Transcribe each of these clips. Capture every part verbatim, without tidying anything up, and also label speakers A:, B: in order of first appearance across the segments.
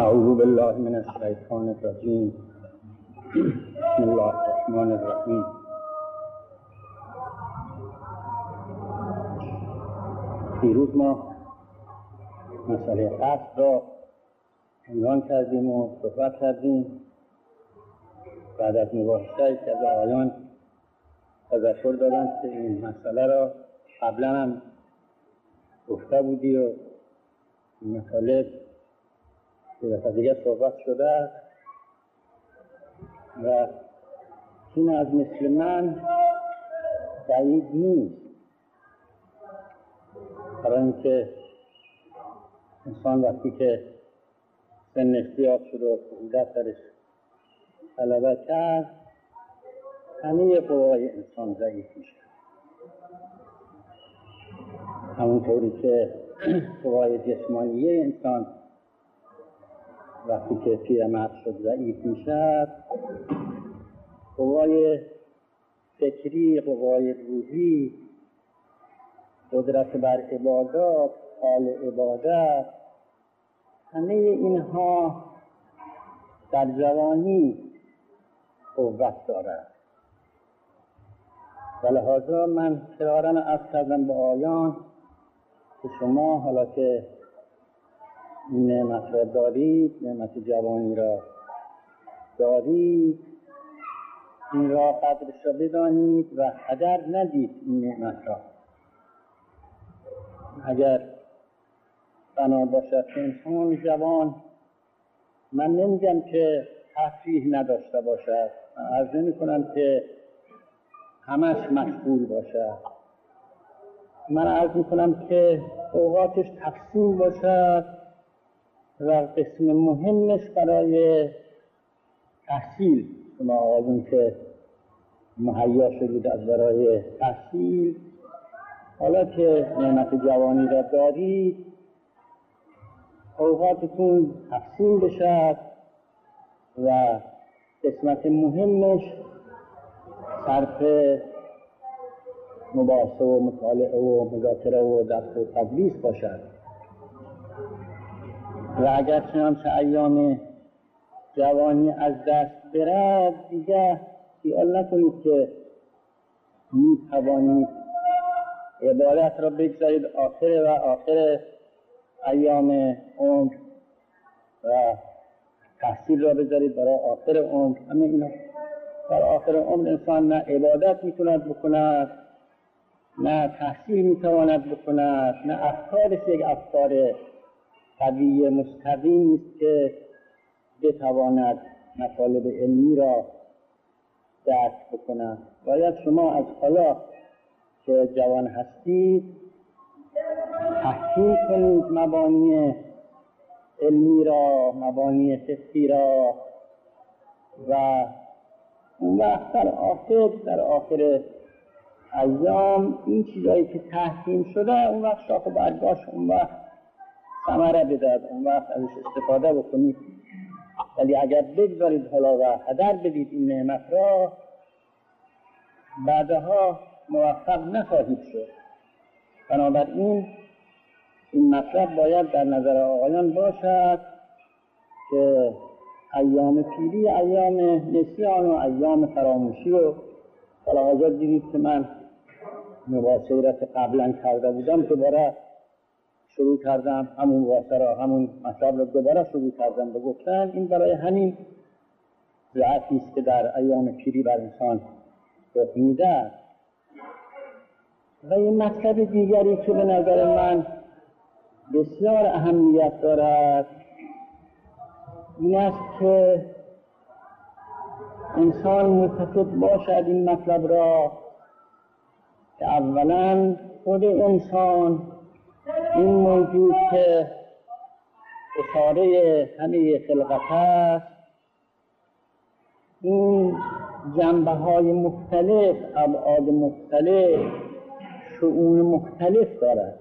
A: اعوذ بالله من الشیطان الرجیم. بسم الله الرحمن الرحیم. دیروز ما مسئله قصد را عنوان کردیم و صحبت کردیم. بعد از مباحثه‌ای که از آقایان تذکر دادند که این مسئله را قبلا هم گفته بودی و این مسئله به دفعه دیگه صحبت شده و این از مثل من بعید نیست، برای اینکه انسان وقتی که سن اختیار شد و قدرت درش غلبه کرد، همه قوای انسان ضعیف میشه، همونطوری که قوای جسمانی انسان وقتی که پیرمرد شد ضعیف میشد، قوای فکری، قوای روحی، قدرت بر عبادات، حال عبادت، همه اینها در جوانی قوت دارد. و لحاظا من کرارن عرض کردم به آیان که شما حالا که این نعمت را دارید، نعمت جوانی را دارید، این را قدرش را بدانید و هدر ندید این نعمت را. اگر بنا باشد که انسان جوان، من نمیگم که تفریح نداشته باشد، من عرض نمی کنم که همش مشغول باشد، من عرض می کنم که اوقاتش تقسیم باشد و قسم مهمش برای تحصیل، شما آقایون که مهیا شدید از برای تحصیل، حالا که نعمت جوانی را دارید، اوقاتتون تقسیم بشد و قسمت مهمش صرف مباحثه و مطالعه و مذاکره و درس و تدریس باشد. و اگر چنانچه ایام جوانی از دست برد، دیگه خیال نکنید که می توانید عبادت را بگذارید آخر و آخر ایام عمر و تحصیل را بذارید برای آخر عمر. همه اینا در آخر عمر انسان نه عبادت میتواند بکند، نه تحصیل میتواند بکند، نه افکارش یک افکار قوی مستقیم است که بتواند مطالب علمی را درک بکند. باید شما از حالا که جوان هستید تحقیق کنید مبانی علمی را، مبانی فقهی را، و اون وقت در آخر در آخر ایام این چیزایی که تحکیم شده اون وقت شاخ و برگاش اون وقت ثمره بدهد، اون وقت ازش استفاده بکنید. ولی اگر بگذارید حالا و هدر بدید این نعمت را، بعدها موفق نخواهید شد. بنابراین این مطلب باید در نظر آقایان باشد که ایام پیری، ایام نسیان و ایام فراموشی رو حالا حاضر دیدید که من مباحثه را که قبلا کرده بودم دوباره شروع کردم، همون مباحثه را، همون مطلب را دوباره شروع کردم به گفتن. این برای همین ضعفی است که در ایام پیری بر انسان رخ می‌دهد. و این مطلب دیگری که به نظر من بسیار اهمیت دارد این است که انسان متفق باشد این مطلب را که اولا خود انسان این موجود که اشاره همه خلقت است، این جنبه های مختلف، ابعاد مختلف، شؤون مختلف دارد.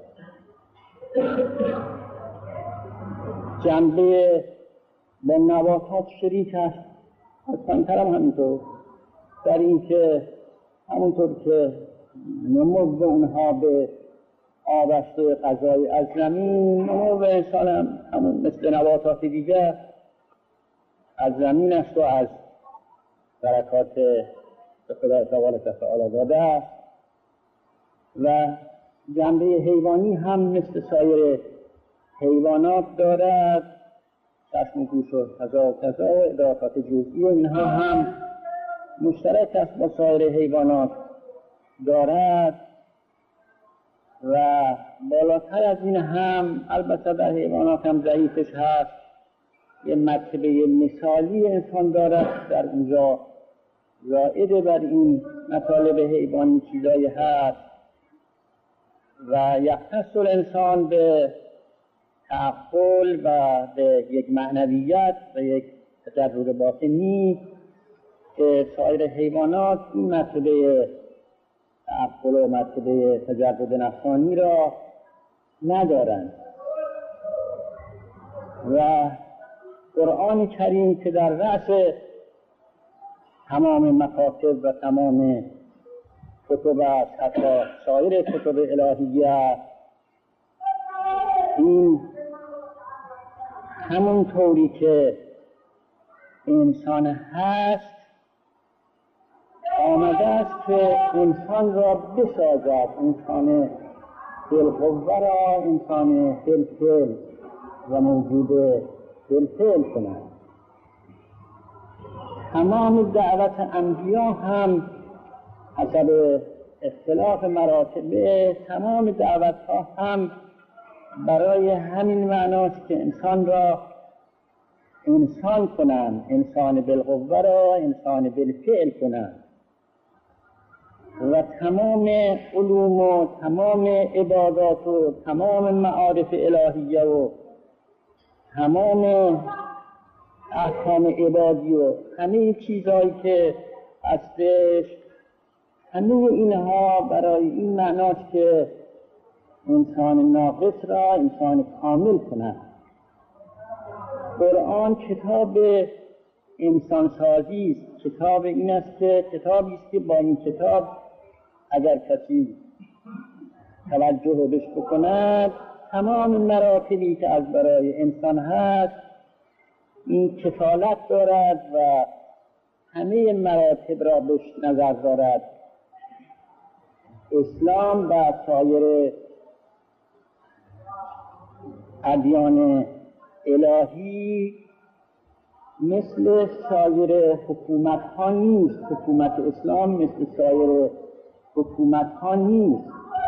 A: جنبه با نباتات شریک است، حسن‌تر هم همینطور، در این که همونطور که نمو اونها به آبشت غذای از زمین، نمو انسان هم همون مثل نباتات دیگه از زمین است و از برکات به خدای تعالی داده است و جنبه حیوانی هم مثل سایر حیوانات دارد، چشم و گوش و کذا و کذا و ادراکات جزئی و اینها هم مشترک است با سایر حیوانات دارد و بالاتر از این هم البته در حیوانات هم ضعیفش هست، یه مرتبه مثالی انسان دارد، در اونجا زائد بر این مطالب حیوانی چیزایی هست و یختص الانسان به تعقل و به یک معنویت و یک تجرد باطنی که سایر حیوانات این مرتبه تعقل و مرتبه تجرد نفسانی را ندارند. و قرآن کریم که در رأس تمام مکاتب و تمام کتب است، حتی سایر کتب الهیه، این همون طوری که انسان هست آمده است که انسان را بسازد، انسان بالقوه را انسان بالفعل و موجود بالفعل کند. تمام دعوت انبیا هم حسب اختلاف مراتبه، تمام دعوت ها هم برای همین معناست که انسان را انسان کنند، انسان بالقوه را انسان بالفعل کنند و تمام علوم و تمام عبادات و تمام معارف الهیه و تمام احکام عبادی و همه چیزایی که هستش، همه اینها برای این معناست که انسان ناقص را انسان کامل کنند. قرآن کتاب انسان سازی است، کتاب این است که کتابی است که با این کتاب اگر کسی توجه بهش بکند تمام مراتبی که از برای انسان هست این کفالت دارد و همه مراتب را بهش نظر دارد. اسلام و سایر ادیان الهی مثل سایر حکومت ها نیست، حکومت اسلام مثل سایر حکومت ها نیست.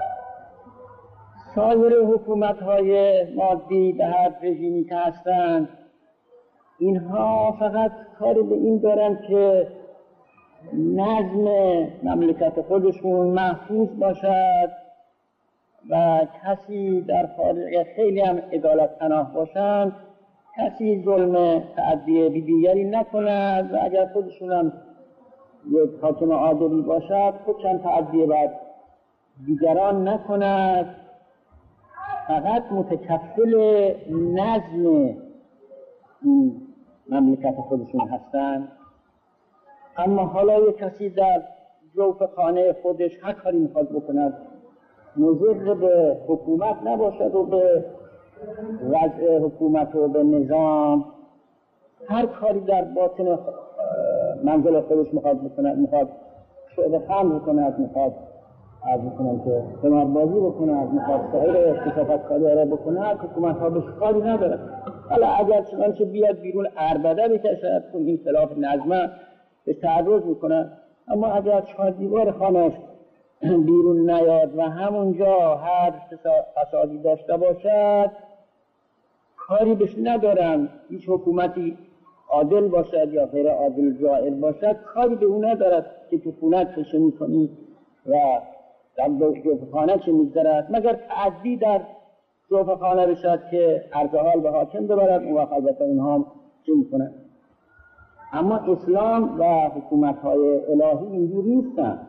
A: سایر حکومت های مادی به هر رژیمی که هستند اینها فقط کاری به این دارند که نظم مملکت خودشون محفوظ باشد و کسی در خارج خیلی هم عدالت پناه باشند، کسی ظلم تعدی بی دیگری نکند و اگر خودشون هم یک حاکم عادلی باشد خود چند تعدی بر دیگران نکند، فقط متکفل نظم این مملکت خودشون هستند. اما حالا یک کسی در جوف خانه خودش هر کاری میخواد بکند مضر به حکومت نباشد و به وضع حکومت و به نظام، هر کاری در باطن منزل خودش میخواد بکند، میخواد شعب خمر بکند، میخواد عرض بکنم که قماربازی بکند، میخواد سایر کثافت کاری را بکند، حکومت ها بهش کاری ندارد. حالا اگر چنانچه بیاد بیرون عربده بکشد که این خلاف نظمه به تعرض میکنه، اما اگر چهار دیوار خانه‌اش بیرون نیاد و همونجا هر فسادی داشته باشد کاری بهش ندارن، هیچ حکومتی عادل باشد یا غیر عادل جائر باشد کاری به اون ندارد که تو خونت چه میکنی و در جوف خانه چه میگذرد، مگر تعدی در جوف خانه بشد که عرض حال به حاکم ببرد، اون وقت البته اونها هم چه میکنن. اما اسلام و حکومت‌های الهی اینجور نیستن.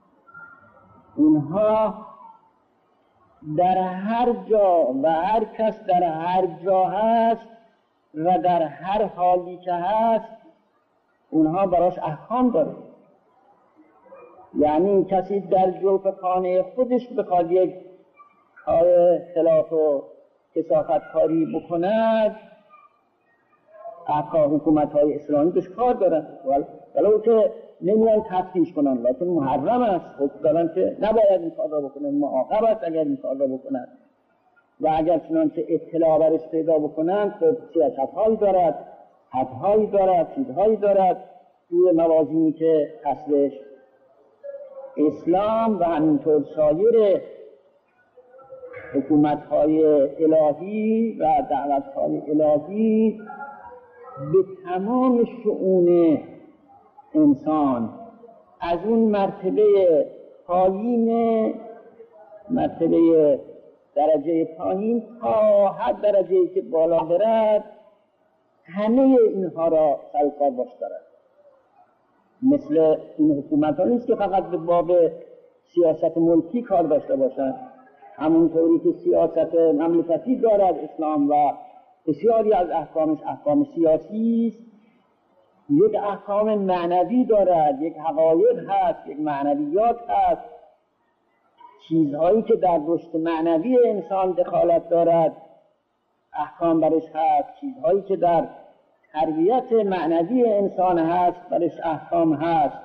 A: اونها در هر جا و هر کس در هر جا هست و در هر حالی که هست اونها براش احکام داره. یعنی کسی در جوف خانه خودش بخواد یک کار خلاف و کثافت کاری بکند، احکام حکومت های اسلامی بهش کار دارن، ولو که نمیان تفتیش کنن، لیکن محرم است، حکم دارن که نباید این کار را بکنن، معاقب است اگر این کار را بکنن و اگر چنانچه اطلاع برش پیدا بکنن خب سیاست‌هایی دارد، حدهایی دارد، چیزهایی دارد توی موازینی که اصلش اسلام و همینطور سایر حکومت‌های الهی و دعوت‌های الهی به تمام شؤون انسان از اون مرتبه پایین، مرتبه درجه پایین تا هر درجه‌ای که بالا برد همه اینها را سرکار باش دارد. مثل این حکومت ها نیست که فقط به باب سیاست ملکی کار داشته باشند، همونطوری که سیاست مملکتی دارد اسلام و بسیاری از احکامش احکام سیاسی است، یک احکام معنوی دارد، یک حقایق هست، یک معنویات هست، چیزهایی که در رشد معنوی انسان دخالت دارد احکام برش هست، چیزهایی که در تربیت معنوی انسان هست برش احکام هست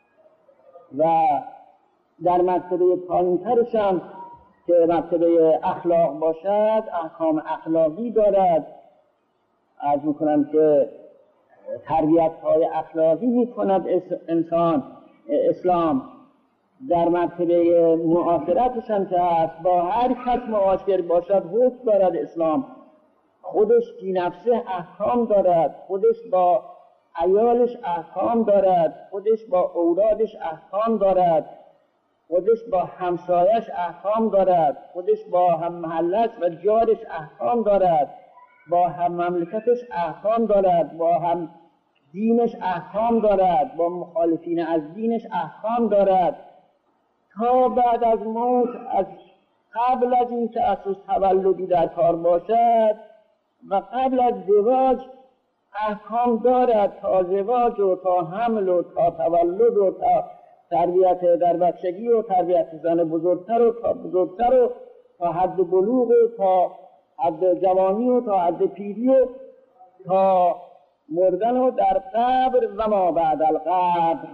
A: و در مرتبه پایین‌ترش هم که مرتبه اخلاق باشد احکام اخلاقی دارد. عرض میکنم که تربیت های اخلاقی میکند انسان اسلام. در مرتبه معاشرتش هم که هست با هر کس معاشر باشد حکم دارد اسلام، خودش بی نفسه احکام دارد، خودش با عیالش احکام دارد، خودش با اولادش احکام دارد، خودش با همسایش احکام دارد، خودش با هم محلش و جارش احکام دارد، با هم مملکتش احکام دارد، با هم دینش احکام دارد، با مخالفین از دینش احکام دارد، تا بعد از موت، از قبل از این که اساس تولدی در کار باشد و قبل از زواج احکام دارد، تا زواج و تا حمل و تا تولد و تا تربیت در بچگی و تربیت زن بزرگتر و تا بزرگتر و تا حد بلوغ و تا حد جوانی و تا حد پیری و تا مردن و در قبر و ما بعد القبر.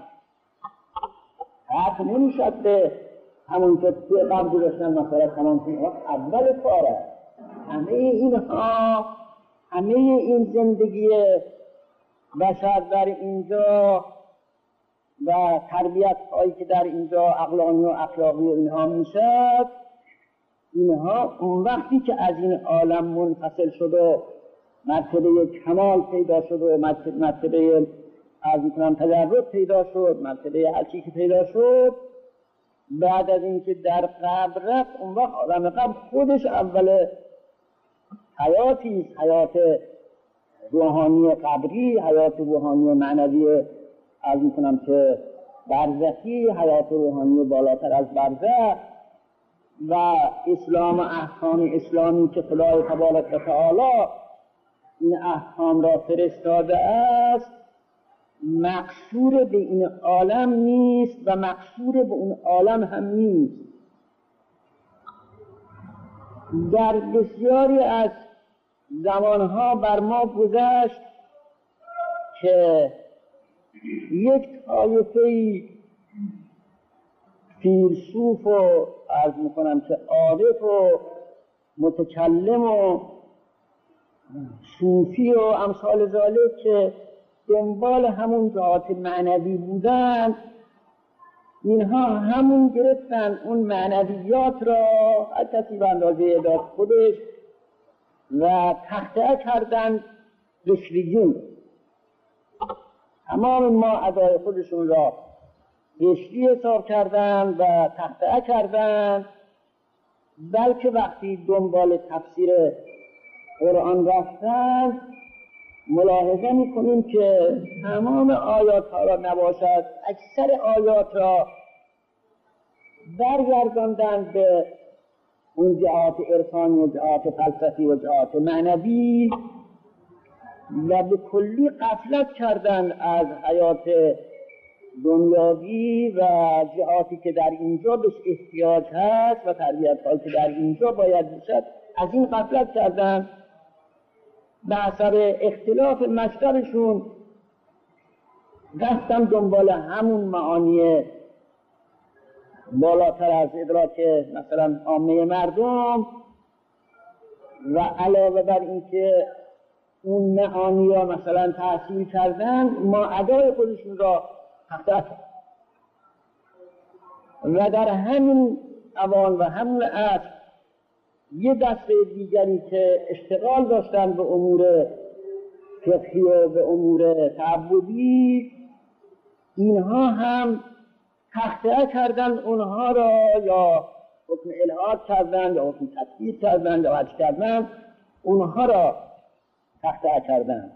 A: حق نمیشد به همون که توی قبر گذاشتن مثلا تمام کنید اول کاره. همه اینها، همه این زندگی بشر در اینجا و تربیت هایی که در اینجا عقلانی و اخلاقی و اینها میشد، اینها اون وقتی که از این عالم منفصل شد و مرتبه کمال پیدا شد و مرتبه از میکنم تجرد پیدا شد، مرتبه هرچی که پیدا شد، بعد از اینکه در قبر رفت اون وقت عالم قبر خودش اول حیاتی است، حیات روحانی قبری، حیات روحانی معنوی از میکنم که برزخی، حیات روحانی بالاتر از برزخ و اسلام و احکام اسلامی که خدای تبارک و تعالی این احکام را فرستاده است مقصور به این عالم نیست و مقصور به اون عالم هم نیست. در بسیاری از زمانها بر ما گذشت که یک طایفه‌ای فیلسوف و عرض میکنم که عارف و متکلم و صوفی و امثال ذالک که دنبال همون ذات معنوی بودن، اینها همون گرفتن اون معنویات را هر کسی به اندازه اداد خودش و تخته کردن رشویون. تمام ما ادای خودشون را رشوی حساب کردن و تخته کردن، بلکه وقتی دنبال تفسیر قرآن رفتن ملاحظه میکنیم که تمام آیات ها را نباشد اکثر آیات را برگرداندن به اون جهات عرفانی و جهات فلسفی و جهات معنوی و به کلی غفلت کردن از حیات دنیاوی و جهاتی که در اینجا بهش احتیاج هست و تربیت هایی که در اینجا باید بشد، از این غفلت کردن به حسب اختلاف مشربشون رفتن دنبال همون معانی بالاتر از ادراک مثلا عامه مردم و علاوه بر اینکه اون معانی را مثلا تحصیل کردن ما ادای خودشون را تحت و در همین اوان و همین عصر یه دسته دیگری که اشتغال داشتن به امور فقهی و به امور تعبدی اینها هم تخطئه کردن اونها را یا حکم الحاد کردن یا حکم تطبیق کردن یا حج کردن اونها را تخطئه کردن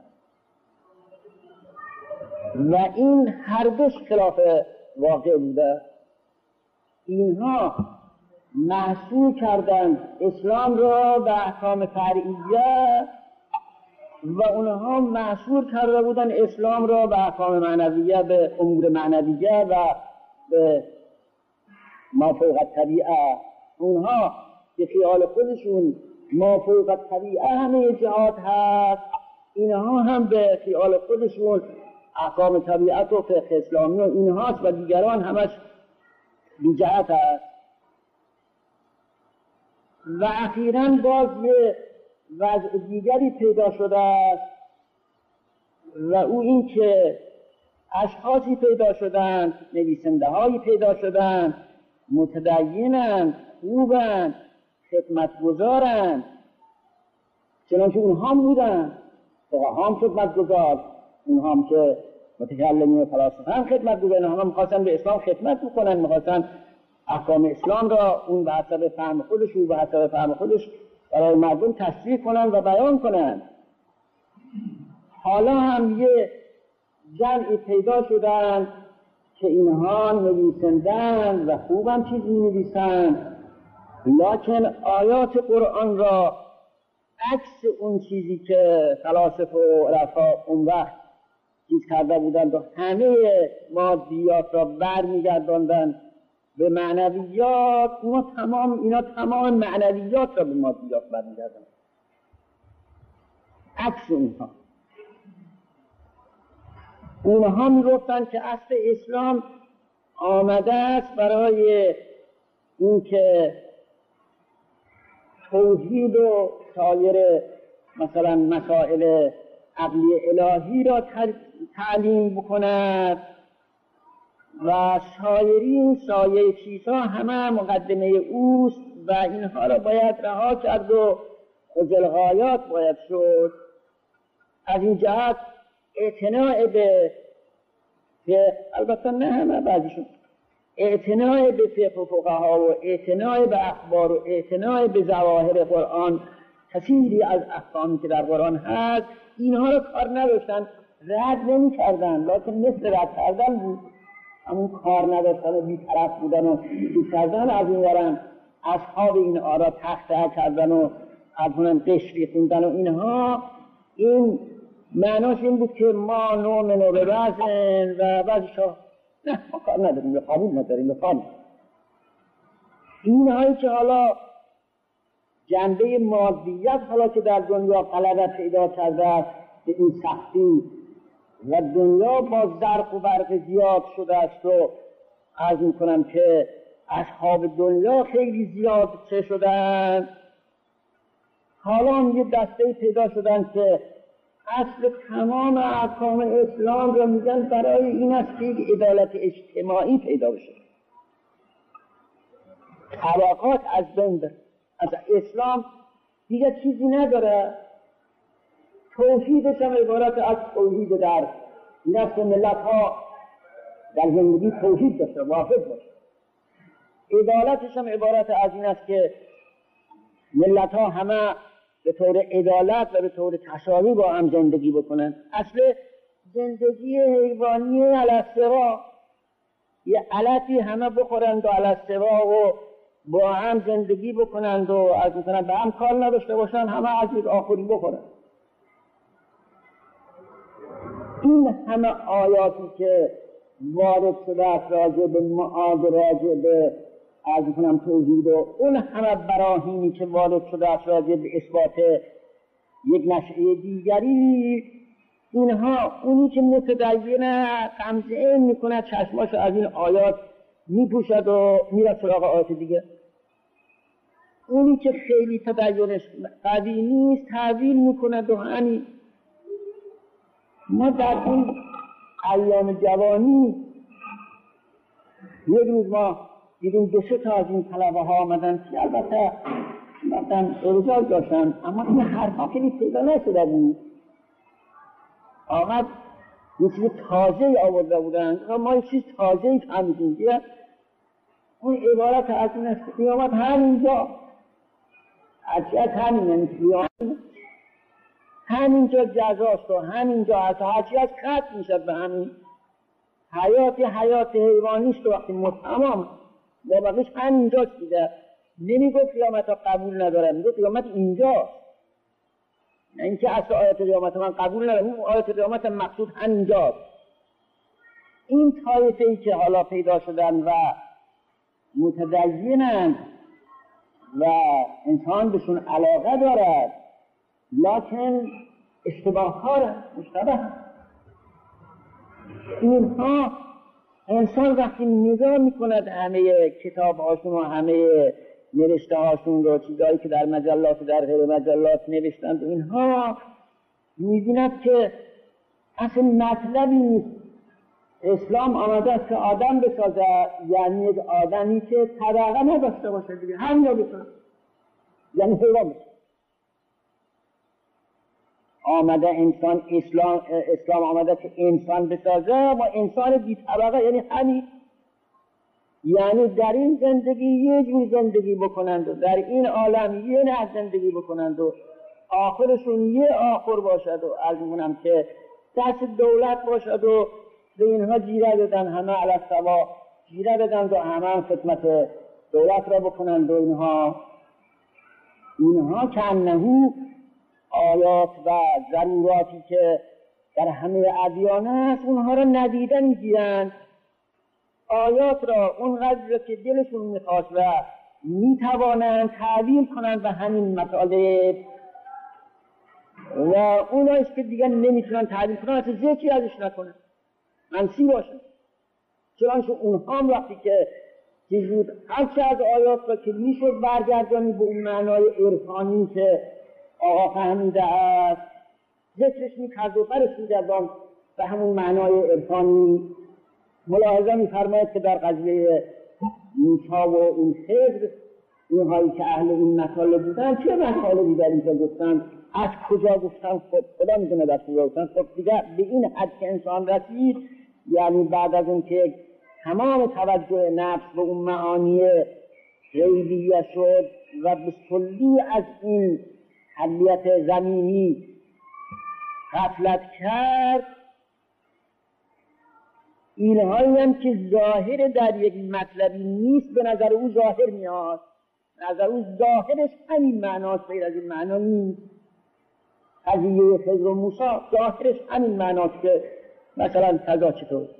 A: و این هر دوش خلاف واقع بوده. اینها محصول کردن اسلام را به احکام فرعیه و اونها محصول کرده بودن اسلام را به احکام معنویه، به امور معنویه و به ما فوق الطبیعه. اونها به خیال خودشون ما فوق الطبیعه همه جهات هست، اینها هم به خیال خودشون احکام طبیعت و فقه اسلامی و اینهاست و دیگران همش بی جهت هست. و اخیراً باز یه وضع دیگری پیدا شده است و او این که اشخاصی پیدا شدند، نویسنده هایی پیدا شدند، متدینند، خوبند، خدمتگزارند، چنانچه اونها هم بودند، فقها هم خدمتگزار، اونها هم که متکلمین و فلاسفه هم خدمتگزار، اونها هم می‌خواستن به اسلام خدمت بکنن، می‌خواستن احکام اسلام را اون به حسب فهم خودش و به حسب فهم خودش برای مردم تشریح کنن و بیان کنن. حالا هم یه جمعی پیدا شدن که اینها نویسندن و خوبم چیز می نویسن، لکن آیات قرآن را عکس اون چیزی که فلاسفه و عرفا اون وقت چیز کرده بودند و همه مادیات را بر می گرداندن به معنویات. اینا تمام اینا تمام معنویات را به مادیات بر می گرداندن، عکس اونها. اونها می گفتن که اصل اسلام آمده است برای این که توحید و سایر مثلا مسائل عقلی الهی را تعلیم بکند و سایرین سایر چیزها همه مقدمه اوست و اینها را باید رها کرد و خزلغایات باید شد. از این جهت اعتناع به فقه، البته نه همه، بعضیشون اعتناع به فقه و فقها و اعتناع به اخبار و اعتناع به ظواهر قرآن، کثیری از احکامی که در قرآن هست اینها را کار نداشتن، رد نمی کردن، لیکن مثل رد کردن بود، همون کار نداشتن و بی‌طرف بودن و چیز کردن. از این ورن اصحاب این آرا تخته کردن و از اونم قشری خوندن و اینها. این معناش این بود که ما نؤمن ببعض و بعضیشا نه ما کار نداریم، به قبول نداریم، به قبول. اینهایی که حالا جنبه مادیت حالا که در دنیا غلبه پیدا کرده است به این سختی و دنیا با زرق و برق زیاد شده است و عرض میکنم که اصحاب دنیا خیلی زیاد چه شدن، حالا هم یه دسته پیدا شدن که اصل تمام احکام اسلام را میگن برای این است که یک عدالت اجتماعی پیدا بشه، طبقات از بین بره. از اسلام دیگه چیزی نداره، توحیدش هم عبارت از توحید در نفس ملت ها در زندگی توحید داشته، واحد باشه. عدالتش هم عبارت از این است که ملت ها همه به طور عدالت و به طور تساوی با هم زندگی بکنن. اصل زندگی حیوانی علی السوا، یه علتی همه بخورند و علی السوا و با هم زندگی بکنند و از مثلا به هم کار نداشته باشن، همه از یک آخری بخورند. این همه آیاتی که وارد شده است راجع به معاد، راجع به از میکنم توحید و اون همه براهینی که وارد شده است راجع به اثبات یک نشعه دیگری، اینها اونی که متدینه غمزه این میکنه، چشماشو از این آیات میپوشد و میره سراغ آیات دیگه. اونی که خیلی تدینش قوی نیست تعویل میکنه دهانی. ما در این ایام جوانی یک روز ما دیدیم دو سه تا از این طلبه ها آمدن که البته مثلا ارجاع داشتن، اما این حرفا که پیدا نشده بود. آمد یه چیز تازه‌ای آورده بودن، ما یه چیز تازه‌ای فهمیدیم که اون عبارت از این است که قیامت همینجا، هرچیت همین یعنی قیامت همینجا جزاست و همینجا هست، هرچیت ختم میشد به همین حیات حیات حیوانیست و وقتی متمام با بقیش همینجا دیده. نمیگو قیامت ها قبول نداره، میگو قیامت اینجاست. نه اینکه اصل آیات قیامت من قبول نداره، اون آیات قیامت مقصود همینجاست. این طایفه‌ای که حالا پیدا شدن و متدینند و انسان بهشون علاقه دارد، لکن اشتباه کاره، مشتبه. اینها انسان وقتی نگاه میکند همه کتاب هاشون و همه نوشته هاشون رو، چیزایی که در مجلات و در غیر مجلات نوشتند، اینها میبیند که اصلا مطلبی نیست. اسلام آمده است که آدم بسازه، یعنی یک آدمی که طبقه نداشته باشه دیگه، همین رو بسازه، یعنی حیوان بسازه. آمده انسان، اسلام اسلام آمده که انسان بسازه و انسان بی طبقه، یعنی همین، یعنی در این زندگی یه جور زندگی بکنند و در این عالم یه نه زندگی بکنند و آخرشون یه آخر باشد و از می‌مونم که دست دولت باشد و به اینها جیره بدن، همه علی السوا جیره بدن و همه هم خدمت دولت را بکنند و اینها اینها که انهو آیات و ضروراتی که در همه ادیان است اونها را ندیده میگیرند. آیات را اونقدر که دلشون میخواست و میتوانند تعویل کنند به همین مطالب و اونهایش که دیگر نمیتونن تعویل کنند حتی ذکری ازش نکنند، منسی باشند. چنانچه اونها هم وقتی که چیزی هرچه از آیات را که میشد برگردانی به اون معنای عرفانی که آقا فهمیده است ذکرش میکرد و برش میگردان به همون معنای عرفانی. ملاحظه میفرماید که در قضیه موسی و این خضر، اونهایی که اهل این مطالب بودن چه مطالبی در اینجا گفتن، از کجا گفتن، خود خدا میدونه در کجا گفتن. خب دیگه به این حد که انسان رسید، یعنی بعد از اون که تمام توجه نفس به اون معانی غیبیه شد و به کلی از این حلیت زمینی غفلت کرد، اینهایی هم که ظاهر در یک مطلبی نیست به نظر او ظاهر میاد، نظر او ظاهرش همین معناست، غیر از این معنا نیست. قضیه خضر و موسی ظاهرش همین معناست که مثلا کذا چطور.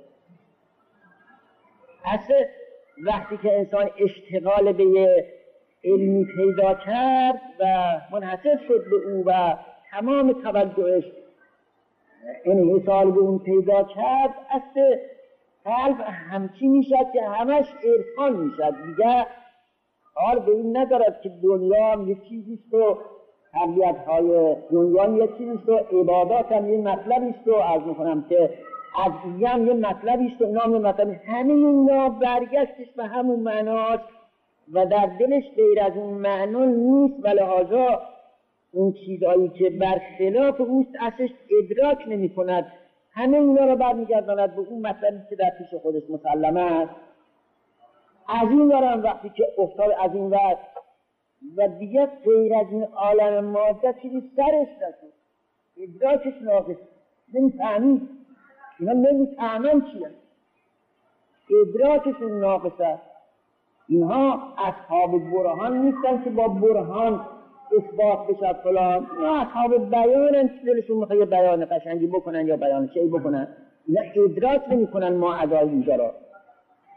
A: پس وقتی که انسان اشتغال به یه علمی پیدا کرد و منحصر شد به او و تمام توجهش انحصار به اون پیدا کرد، اصل قلب همچی میشد که همش عرفان میشد دیگه. حال به این ندارد که دنیا هم یک چیزیست و طبیعت های دنیا هم یک چیزیست و عبادات هم یک مطلبیست و عرض میکنم که عدیه هم یک مطلبیست و نام مطلبی، همه اینا برگشتش به همون معناست و در دلش غیر از اون معنا نیست و لحاظا اون چیزایی که برخلاف اوست اصلش ادراک نمی کند. همه اینا رو برمیگرداند به اون مطلبی که در پیش خودش مسلمه است. از این ورم وقتی که افتاد از این ور و دیگه غیر از این عالم ماده چیزی سرش نشد، ادراکش ناقص، نمیفهمید، اینا نمیفهمن چیه، ادراکشون ناقص است. اینها اصحاب برهان نیستن که با برهان اثبات بشد فلان، اینا اصحاب بیانن که دلشون میخواد بیان قشنگی بکنن یا بیان چی بکنن، اینا ادراک نمی کنن ما ادای اینجا را.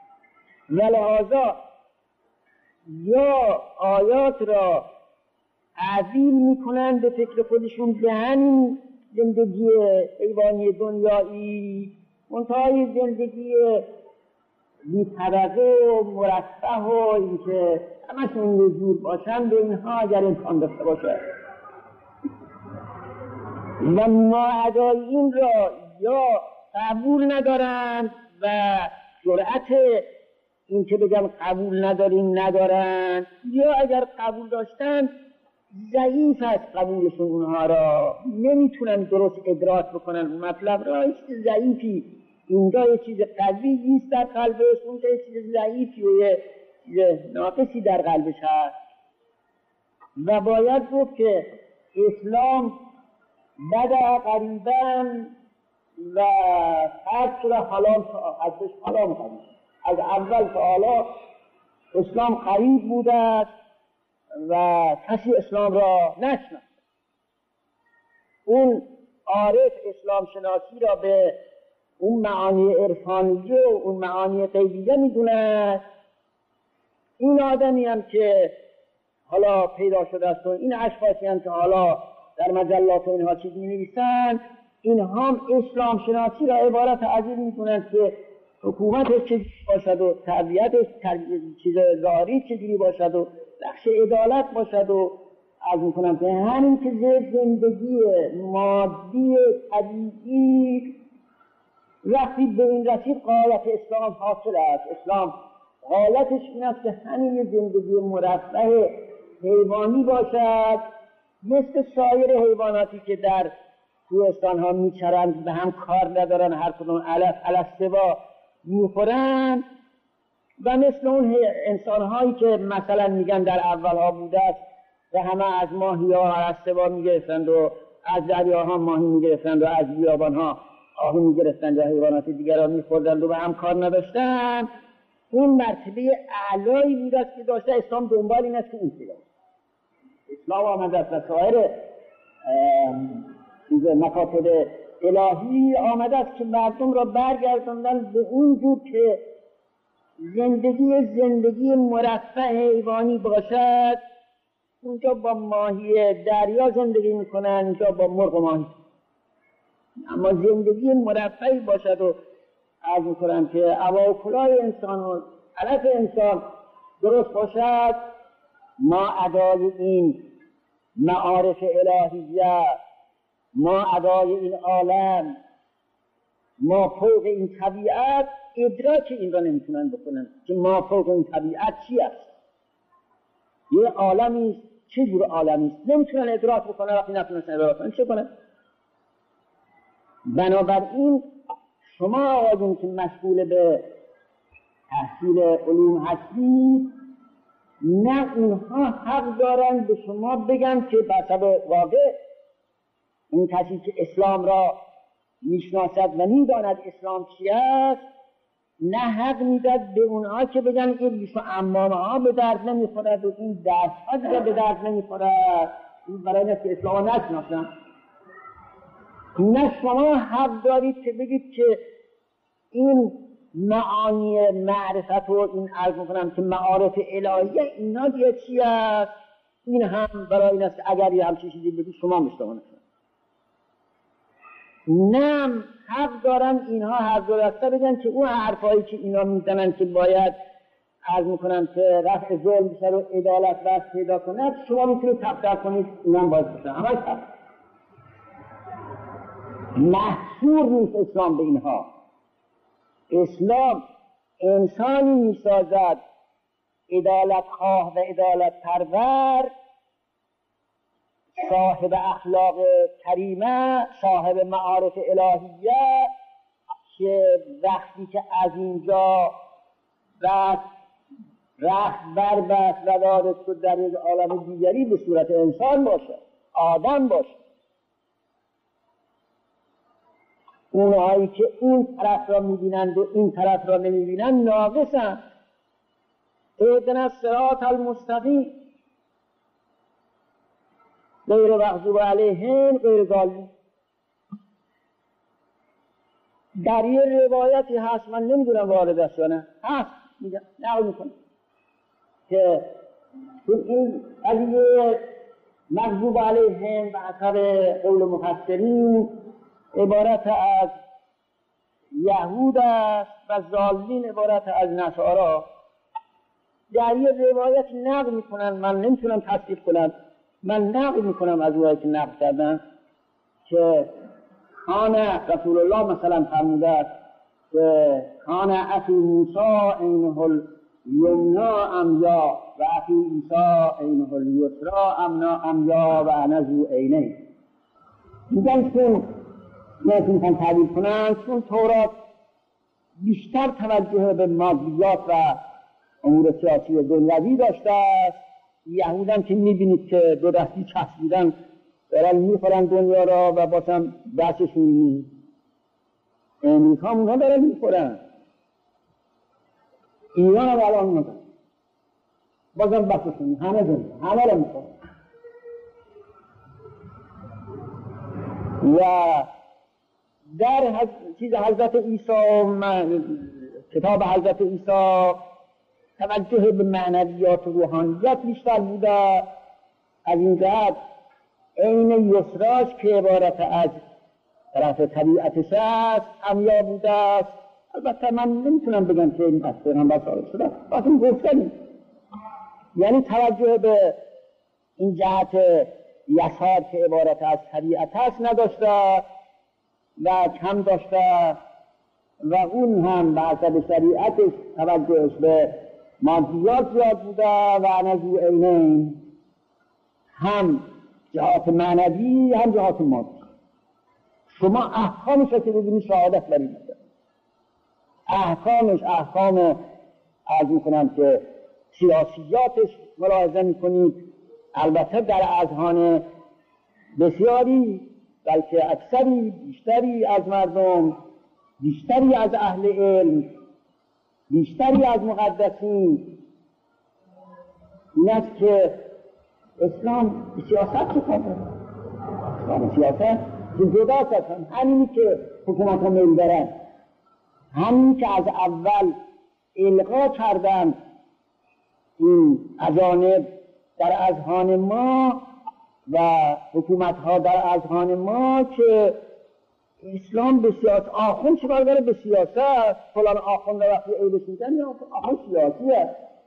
A: ولهذا یا آیات را تعبیر میکنن به فکر خودشون به همین زندگی حیوانی دنیایی، منتهای زندگی بی طبقه و مرفه و اینکه همشون یه جور باشن، به اینها اگر امکان داشته باشه و معادای این را یا قبول ندارند و جرأت این که بگم قبول نداریم ندارند، یا اگر قبول داشتن ضعیف است قبولشون، اونها را نمیتونن درست ادراک بکنن مطلب را، یه چیز ضعیفی اینجا، یه چیز قوی نیست در قلبش، اونجا یه چیز ضعیفی و یه چیز ناقصی در قلبش هست. و باید گفت که اسلام بدا قریبا و فرد شده حلال ازش حلال کنید. از اول تا حالا اسلام قریب بوده و کسی اسلام را نشناخت. اون عارف اسلام شناسی را به اون معانی عرفانی و اون معانی غیبیه میدونه. این آدمی هم که حالا پیدا شده است و این اشخاصی هم که حالا در مجلات و اینها چیز می نویسند، این هم اسلام شناسی را عبارت از این میدونند که حکومتش چجوری باشد و تربیتش چیز ظاهری چجوری باشد و بخش عدالت باشد و از میکنم که همین که زندگی مادی طبیعی وقتی به این رسید قایت اسلام حاصل است. اسلام حالتش این است که همین زندگی مرفه حیوانی باشد، مثل سایر حیواناتی که در کوهستان ها میچرند، به هم کار ندارن، هر کدوم علف علف سوا میخورن، و مثل اون انسان هایی که مثلا میگن در اول ها بوده است و همه از ماهی ها علف سوا میگرفتند و از دریاها ماهی میگرفتند و از بیابان ها آهو میگرفتند و حیوانات دیگر ها میخوردند و به هم کار نداشتند. اون مرتبه اعلایی بوده است که داشته. اسلام دنبال این است که این سیده اسلام آمده است و سایر مکاتب الهی آمده است که مردم را برگرداندن به اون جور که زندگی زندگی مرفه حیوانی باشد. اونجا با ماهی دریا زندگی میکنن، اینجا با مرغ و ماهی، اما زندگی مرفهی باشد و عرض میکنم که هوا و کلاه انسان و علف انسان درست باشد. ما ادای این معارف الهیه، ما ادای این عالم، ما فوق این طبیعت ادراک این را نمیتونن بکنن که ما فوق این طبیعت چی است، یه عالمی است، چه جور عالمی است، نمیتونن ادراک بکنن. وقتی نتونن ادراک کنن چه کنن؟ بنابراین شما آقایون که مشغول به تحصیل علوم هستید، نه اونها حق دارن به شما بگن که به طبع واقع این کسی که اسلام را میشناسد و میداند اسلام چی است، نه حق میداد به اونها که بگن این بیش و عمامه ها به درد نمیخورد و این درس ها دیگه به درد نمیخورد، این برای این که اسلام را نشناسن. نه شما حق دارید که بگید که این معانی معرفت و این عرض میکنم که معارف الهیه اینا دیگه چی است، این هم برای این است که اگر یه همچین چیزی بگید شما مشتبه نکنید. نه حق دارن اینها هر دو دسته بگن که اون حرفایی که اینا میزنن که باید عرض میکنن که رفع ظلم بشه و عدالت بس پیدا کند، شما میتونید تبدیل کنید اینم باید بشه. همه هست محصور نیست اسلام به اینها. اسلام انسانی میسازد عدالت خواه و عدالت پرور، صاحب اخلاق کریمه، صاحب معارف الهیه، که وقتی که از اینجا رفت رخت بربست و وارد شد در یک عالم دیگری به صورت انسان باشه، آدم باشه. اونهایی که این طرف را میبینند و این طرف را نمیبینند ناقصند. اهدنا الصراط المستقیم غیر مغضوب علیهم غیر ضالین. در یه روایتی هست، من نمیدونم وارد است یا نه، هست میگم نقل میکنم که این قضیه مغضوب علیهم و حسب قول مفسرین عبارت از یهود است و ضالین عبارت از نصارا. در یه روایت نقل میکنن، من نمیتونم تصدیق کنم، من نقل میکنم از اونایی که نقل کردن که کان رسول الله مثلا فرموده است که کان اخی موسی عینه الیمنا امیا و اخی عیسی عینه الیسرا امنا امیا و انا ذو عینین. میگن چون نمیتونم میخوام تعبیر کنن چون تورات بیشتر توجه به مادیات و امور سیاسی و دنیوی داشته است، یهودان که میبینید که دو دستی چسبیدن دارن میخورن دنیا را و بازم بحثشون نیست. امریکا هم اونها دارن میخورن، ایران هم الان میخورن، بازم بحثشون نیست، همه دنیا همه را میخورن. و در حض... چیز حضرت عیسی و من... کتاب حضرت عیسی توجه به معنویات و روحانیت بیشتر بوده. از این جهت عین یسراش که عبارت از طرف طبیعتش است امیا بوده است. البته من نمیتونم بگم که این از پیغمبر ثابت شده، بازم گفتنی یعنی توجه به این جهت یسار که عبارت از طبیعت است نداشته و کم داشته و اون هم به حسب شریعتش توجهش به مادیات زیاد بوده و انا ذو عینین، هم جهات معنوی هم جهات مادی. شما احکامش رو که ببینید شهادت برید احکامش احکام عرض میکنم که سیاسیاتش ملاحظه میکنید. البته در اذهان بسیاری بلکه اکثری بیشتری از مردم، بیشتری از اهل علم، بیشتری از مقدسین این است که اسلام سیاست چه کنه؟ اسلام سیاست که جدا هستن، همینی که حکومت ها میل دارن، همینی که از اول القا کردن این اجانب در اذهان ما و حکومت ها در اذهان ما که اسلام به سیاست، آخوند چکار داره به سیاست، فلان آخوند وقتی عیبش میگن یا آخوند سیاسیه.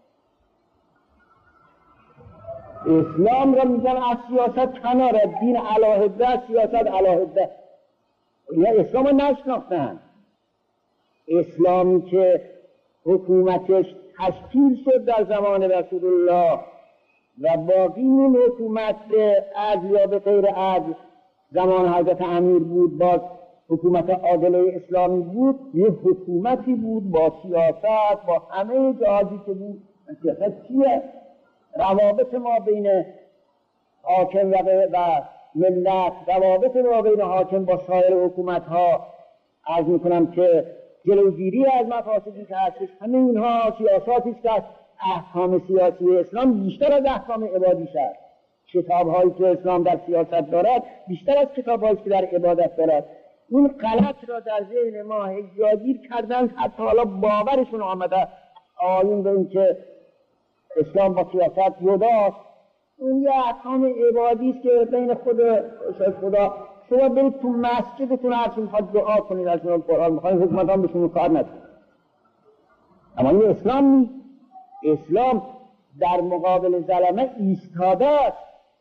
A: اسلام را میگن از سیاست کناره، دین علاهده، سیاست علاهده. اینا اسلام رو نشناختن. اسلامی که حکومتش تشکیل شد در زمان رسول الله و باقی این حکومت به عدل یا به غیر عدل زمان حضرت امیر بود، باز حکومت عادله اسلامی بود، یه حکومتی بود با سیاست، با همه جهازی که بود. سیاست چیه؟ روابط ما بین حاکم و ملت، روابط ما بین حاکم با سایر حکومت ها، عرض میکنم که جلوگیری از مفاسدی که هستش، همه اینها سیاساتی است که احکام سیاسی اسلام بیشتر از احکام عبادی شد. کتاب هایی که اسلام در سیاست دارد بیشتر از کتاب هایی که در عبادت دارد. این غلط را در ذهن ما جاگیر کردن، حتی حالا باورشون آمده آیون به این که اسلام با سیاست جداست. اون یه احکام عبادی است که بین خود خدا. شما برید تو مسجدتون هرچی میخواد دعا کنید، از اون قرآن میخواید، حکومت هم بهشون کار ندید. اما این اسلام نیست. اسلام در مقابل ظلمه ایستاده است،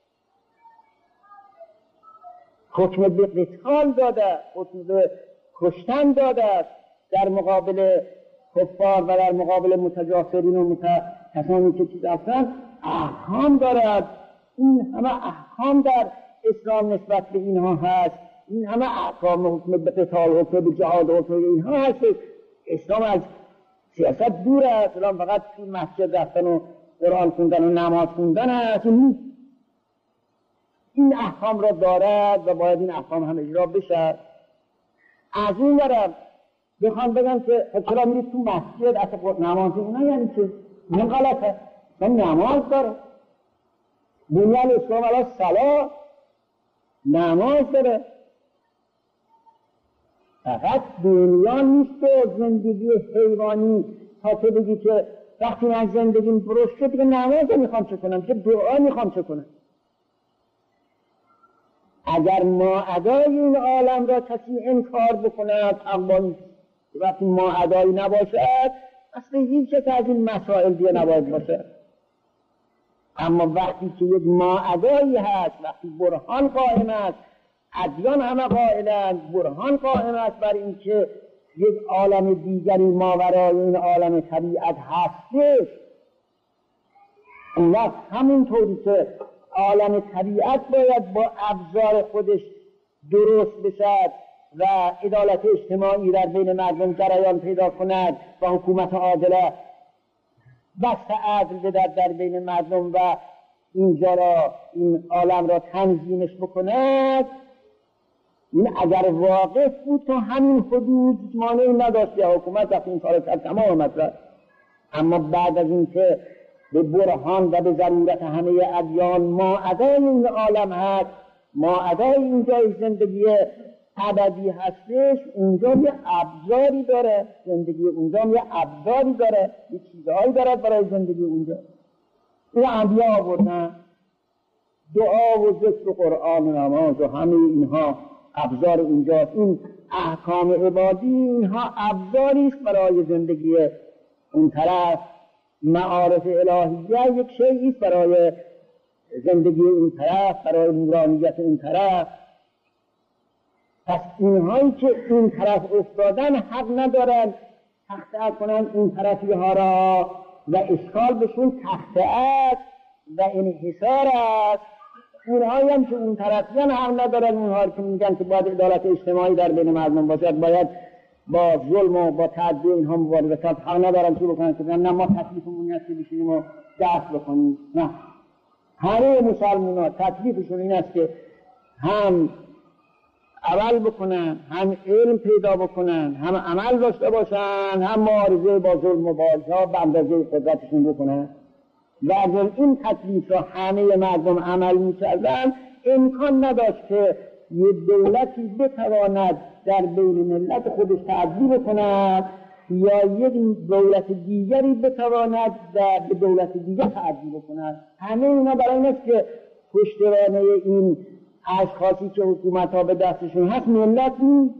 A: حکم به قتال داده، حکم به کشتن داده است در مقابل کفار و در مقابل متجاسرین و مت... کسانی که چیز هستند. احکام دارد. این همه احکام در اسلام نسبت به اینها هست. این همه احکام، حکم به قتال، حکم به جهاد، حکم به اینها هست. اسلام از سیاست دور است. اسلام فقط تو مسجد رفتن و قرآن خوندن و نماز خوندن است. این احکام را دارد و باید این احکام هم اجرا بشه. از اون برم بخوام بگم که چرا میرید تو مسجد اصلا نماز اینا، یعنی چه؟ این غلطه. من نماز داره، بنیان اسلام علیه صلاح، نماز داره. فقط بنیان نیست که زندگی حیوانی تا تو بگی که وقتی من زندگیم درست شد دیگه نماز رو میخوام چه کنم، چه دعا میخوام چه کنم. اگر ما ادای این عالم را کسی انکار بکند، اما وقتی ما ادایی نباشد اصلا هیچ چیز از این مسائل دیگه نباید باشه. اما وقتی که یک ما ادایی هست، وقتی برهان قائم است، ادیان همه قائلند، برهان قائم است بر این که یک عالم دیگری ماورای این عالم طبیعت هستش، اون وقت همونطوری که عالم طبیعت باید با ابزار خودش درست بشد و عدالت اجتماعی در بین مردم جریان پیدا کند و حکومت عادله بست عدل بدهد در بین مردم و اینجا را، این عالم را تنظیمش بکند، این اگر واقف بود تا همین حدود مانعی نداشت یا حکومت وقتی این کار کرد تمام مطلب. اما بعد از این که به برهان و به ضرورت همه ادیان ما ادای این عالم هست، ما ادای اینجای زندگی ابدی هستش، اونجا یه ابزاری داره، زندگی اونجا یه ابزاری داره، یه چیزهایی داره برای زندگی اونجا. این انبیا آوردن دعا و ذکر و قرآن و نماز و همه اینها ابزار اونجاست. این احکام عبادی اینها ابزاری است برای زندگی اون طرف. معارف الهیه یک شیئی است برای زندگی اون طرف، برای نورانیت اون طرف. پس اینهایی که این طرف افتادن حق ندارن تخطئه کنن این طرفی ها را و اشکال بهشون تخطئه است و انحصار است. اونهایی هم که اون طرفی هم حق ندارن، اونهایی که میگن که باید عدالت اجتماعی در بین مردم باشد، باید با ظلم و با تعدی اینها مبارزه کرد، حق ندارن چی بکنن که نه ما تکلیفمون است که بشینیم و درس بخونیم. نه، همه مسلمان‌ها تکلیفشون این است که هم عمل بکنن، هم علم پیدا بکنن، هم عمل داشته باشن، هم معارضه با ظلم و بازها به اندازه قدرتشون بکنن. و اگر این تکلیف را همه مردم عمل می‌کردن، امکان نداشت که یه دولتی بتواند در بین ملت خودش تعدی بکند یا یک دولت دیگری بتواند به دولت دیگر تعدی بکند. همه اینا برای این است که پشتوانه این اشخاصی که حکومت ها به دستشون هست ملت نیست.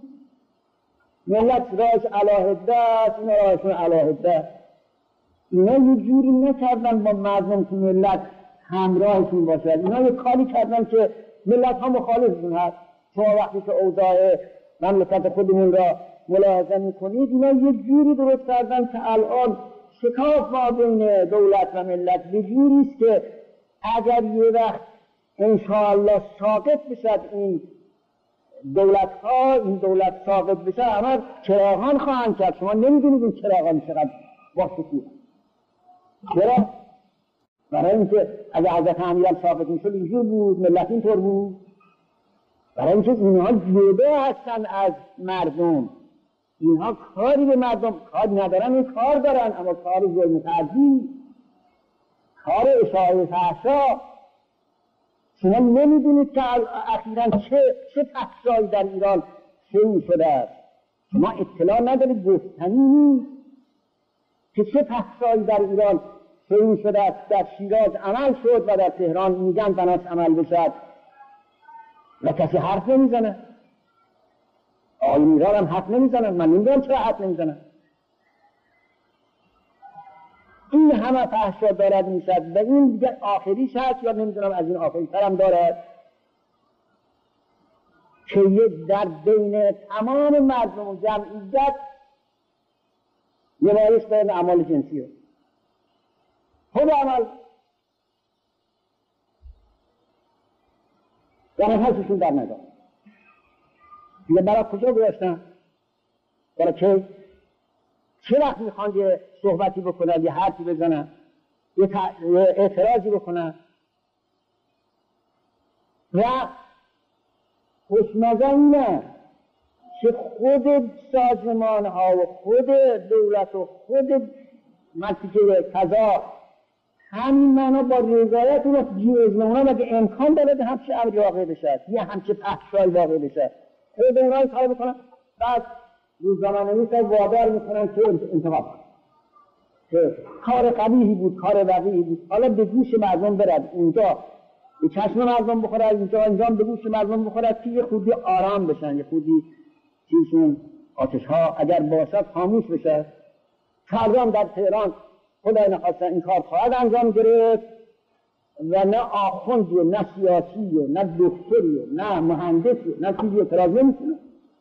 A: ملت راهش علاهده است، اینا راهشون علاهده است. اینا یه جوری نکردن با مردم که ملت همراهشون باشد. اینا یه کاری کردن که ملت ها مخالفشون هست. شما وقتی که اوضاع مملکت خودمون را ملاحظه میکنید، اینا یه جوری درست کردن که الان شکاف ما بین دولت و ملت به جوری است که اگر یه وقت انشاءالله ساقط بشد این دولت ها، این دولت ساقط بشد، همه چراغان خواهند کرد. شما نمیدونید این چراغان چقدر واسطی. چرا؟ برای اینکه اگر حضرت امیرالمومنین ساقط میشد اینجور بود، ملت اینطور بود. برای اینکه اینها جدا هستن از مردم، اینها کاری به مردم کار ندارن، این کار دارن اما کار ظلم تعدی، کار اشاعه فحشا. شما نمیدونید که اخیراً چه چه فحشایی در ایران شروع شده است. شما اطلاع ندارید، گفتنی نیست که چه فحشایی در ایران شروع شده است. در شیراز عمل شد و در تهران میگن بناس عمل بشد و کسی حرف نمیزنه. آقای میران هم حرف نمیزنن. من نمیدونم چرا حرف نمیزنن. این همه فحشا دارد میشد و این دیگر آخریش هست یا نمیدونم از این آخری تر هم دارد که یک در بین تمام مردم و جمعیت نمایش دارد اعمال جنسی رو خود عمل و نفسشون در ندارد. دیگه برای کجا گذاشتن؟ برای که چه وقت میخوان یه صحبتی بکنن، یه حرفی بزنن، یه, ت... یه اعتراضی بکنن و خوشمزه اینه که خود سازمان ها و خود دولت و خود منطقه قضا همین معنا با رضایت اون از جیوزن اونا مگه امکان داره به همچه امری واقع بشه یه همچه پخشای واقع بشه. خود اونا این کار بکنن بعد روزنامه نویسا وادار میکنن که انتخاب که کار قبیحی بود، کار وقیحی بود، حالا به گوش مردم برد. اونجا به چشم مردم بخورد، اینجا انجام به گوش مردم بخورد که یه خودی آرام بشن، یه خودی چیزشون آتش ها اگر باشد خاموش بشه. فردا در تهران خدای نخواسته این کار خواهد انجام گرفت و نه آخوندی و نه سیاسی و نه دکتری و نه مهندسی و نه چیزی اعتراض نمیکنه.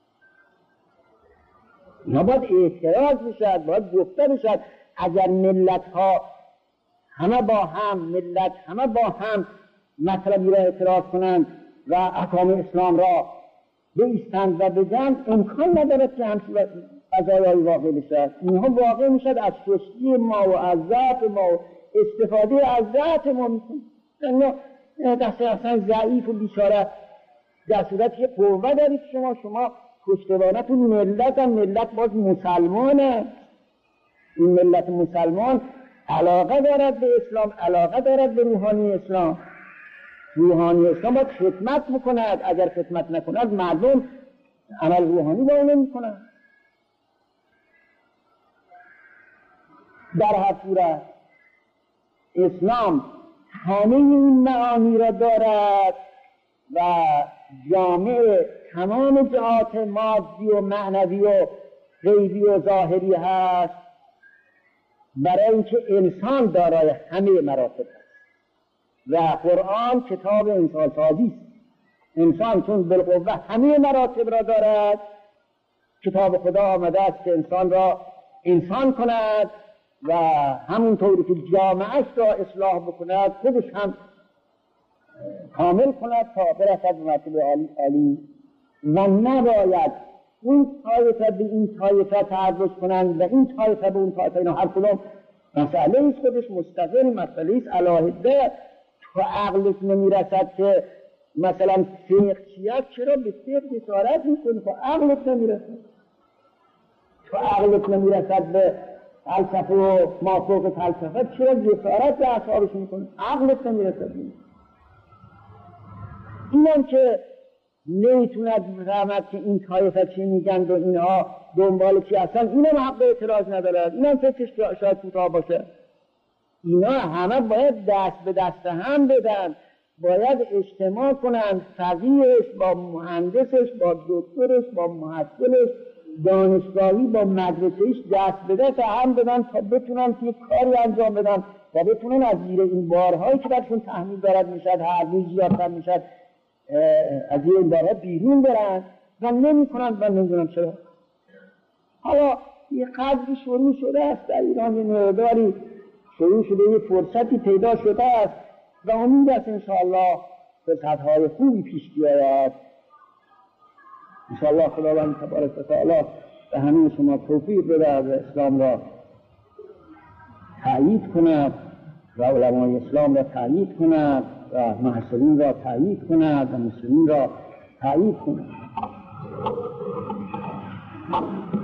A: اینا باید اعتراض بشد، باید گفته بشد. اگر ملت ها همه با هم ملت همه با هم مطلبی را اعتراض کنند و احکام اسلام را بایستند و بگن، امکان ندارد که همچین قضایایی واقع بشد. اینها واقع میشد از سستی ما و از ضعف ما و استفاده از ضعف ما میکنه. دست اصلا ضعیف و بیچاره، در صورتی که قوه دارید شما شما پشتوانتون ملت هم ملت باز مسلمانه. این ملت مسلمان علاقه دارد به اسلام، علاقه دارد به روحانی اسلام. روحانی اسلام باید خدمت بکند، اگر خدمت نکند مردم عمل روحانی با اون نمی‌کنند. در هر صورت اسلام همه این معانی را دارد و جامع تمام جهات مادی و معنوی و غیبی و ظاهری هست، برای اینکه انسان دارای همه مراتب است و قرآن کتاب انسان سازی است. انسان چون بالقوه همه مراتب را دارد، کتاب خدا آمده است که انسان را انسان کند و همونطوری که جامعه‌اش را اصلاح بکند خودش هم کامل کند تا برسد به مرتبه عالی. و نباید این طایفه به این طایفه تعرض کنند و این طایفه به اون طایفه. اینا هر کدام مسئله ایست، خودش مستقل مسئله ایست علاهده. تو عقلت نمیرسد که مثلا فقهیت چرا به فقه جسارت میکنی؟ تو عقلت نمیرسد تو عقلت نمیرسد به فلسفه و مافوق فلسفه چرا جسارت به اثارش میکنی؟ عقلت نمیرسد. اینم که نمیتوند بفهمد که این طایفه چی میگند و اینها دنبال چی هستن، اینم حق اعتراض ندارد، اینم فکرش شاید کوتاه باشه. اینا همه باید دست به دست هم بدن، باید اجتماع کنند، فقیهش با مهندسش با دکترش با محصلش، دانشگاهی با مدرسهش دست به دست هم بدن تا بتونن که کاری انجام بدن و بتونن از زیر این بارهایی که برشون تحمیل دارد میشد هر روز زیادتر میشد از این بارها بیرون برن و نمی کنند. و نمیدونم چرا. حالا یه قدری شروع شده است در ایران، یه نوعداری شروع شده، یه فرصتی پیدا شده است و امید است انشاءالله فرصتهای خوبی پیش بیاید. انشاءالله خداوند تبارک و تعالی به همین شما توفیق بده و اسلام را تأیید کند و علمای اسلام را تأیید کند و محسنین را تأیید کند و مسلمین را تأیید کند.